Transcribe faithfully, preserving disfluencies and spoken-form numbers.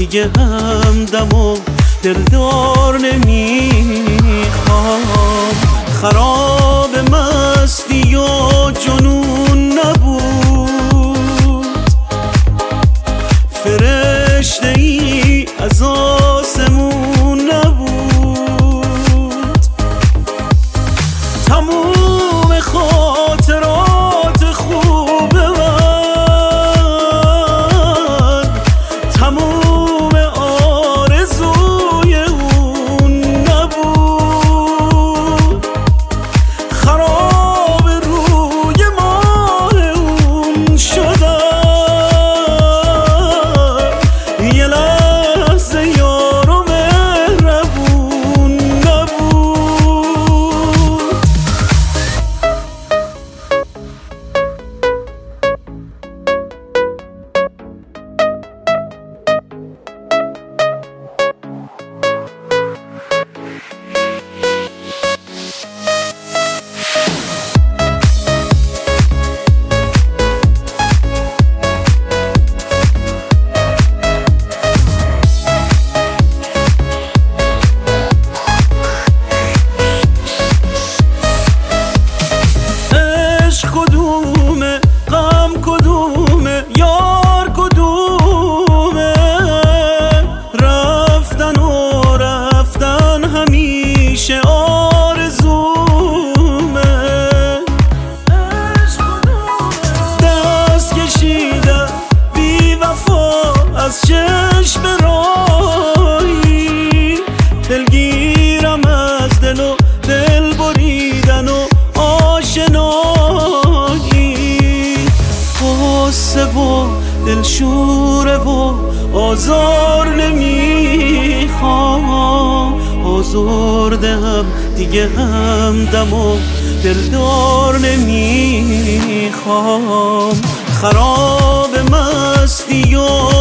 دیگه همدم و دلدار نمیخوام. خراب مستی و جنون نبود، فرشته ای از آسمون نبود. تموم خاطرات خوب من، تموم آرزوی اون نبود. خراب روی ماه اون شدم، یه لحظه یار و مهربون نبود. کدومه غم کدومه یار کدومه، رفتن و رفتن همیشه آرزومه. دست کشیدن بی وفا از چشم راهی، دلگیرم از دل و دل بریدن و آشنایی. غصه و دلشوره و آزار نمیخوام، آزرده هم دیگه همدم و دلدار نمیخوام. خراب مستی و